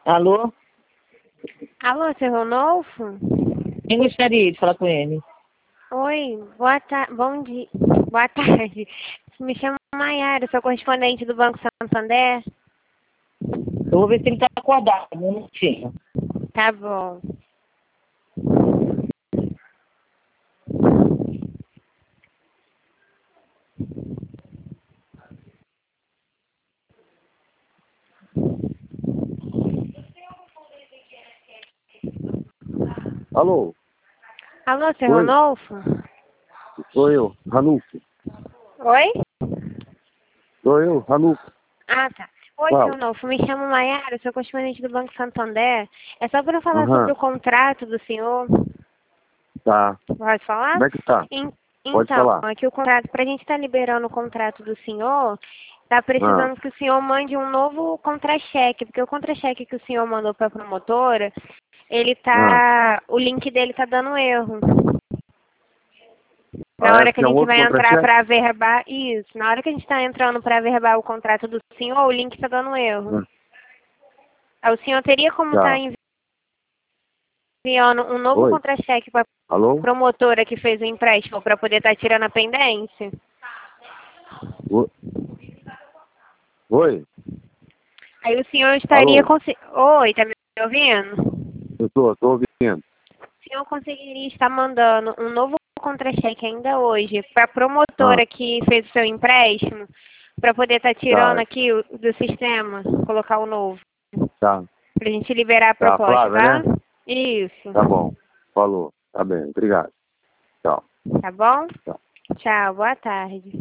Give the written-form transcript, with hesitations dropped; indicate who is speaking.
Speaker 1: Alô?
Speaker 2: Alô, seu Ronolfo?
Speaker 1: Quem gostaria de falar com ele?
Speaker 2: Oi, bom dia, boa tarde. Me chamo Maiara, sou correspondente do Banco Santander.
Speaker 1: Eu vou ver se ele está acordado, um minutinho.
Speaker 2: Tá bom.
Speaker 3: Alô?
Speaker 2: Alô, seu
Speaker 3: Oi?
Speaker 2: Ronolfo?
Speaker 3: Sou eu, Ranulfo.
Speaker 2: Oi?
Speaker 3: Sou eu, Ranulfo.
Speaker 2: Ah, tá. Oi,
Speaker 3: Fala.
Speaker 2: seu Ronolfo, me chamo Maiara, sou correspondente do Banco Santander. É só para falar sobre
Speaker 3: Aham,
Speaker 2: o contrato do senhor.
Speaker 3: tá.
Speaker 2: Pode falar?
Speaker 3: Como é que tá?
Speaker 2: En-
Speaker 3: Pode
Speaker 2: Então,
Speaker 3: falar.
Speaker 2: aqui o contrato, para a gente estar liberando o contrato do senhor, tá
Speaker 3: Ah,
Speaker 2: precisando que o senhor mande um novo contra-cheque, porque o contra-cheque que o senhor mandou para a promotora,
Speaker 3: ah.
Speaker 2: o link dele tá dando erro. Na
Speaker 3: Ah, é?
Speaker 2: hora que a
Speaker 3: Tinha
Speaker 2: gente
Speaker 3: outro
Speaker 2: vai entrar
Speaker 3: contra-cheque?
Speaker 2: para averbar, isso, na hora que a gente está entrando para averbar o contrato do senhor, o link tá dando erro.
Speaker 3: Ah,
Speaker 2: Aí o senhor teria como estar
Speaker 3: tá.
Speaker 2: enviando um novo
Speaker 3: Oi?
Speaker 2: contra-cheque para a
Speaker 3: Alô?
Speaker 2: promotora que fez o empréstimo para poder estar tirando a pendência?
Speaker 3: Oi? Oi?
Speaker 2: Aí o senhor estaria
Speaker 3: Alô?
Speaker 2: conseguindo. Oi, tá me ouvindo?
Speaker 3: Eu tô ouvindo.
Speaker 2: O senhor conseguiria estar mandando um novo contra-cheque ainda hoje para a
Speaker 3: Ah,
Speaker 2: promotora que fez o seu empréstimo, para poder estar tirando
Speaker 3: tá,
Speaker 2: aqui do sistema, colocar o novo,
Speaker 3: tá.
Speaker 2: para a gente liberar a
Speaker 3: Tá,
Speaker 2: proposta,
Speaker 3: Flávia,
Speaker 2: tá?
Speaker 3: né?
Speaker 2: Isso.
Speaker 3: Tá bom. Falou. Tá bem, obrigado. Tchau.
Speaker 2: Tá bom?
Speaker 3: Tchau.
Speaker 2: Tchau, boa tarde.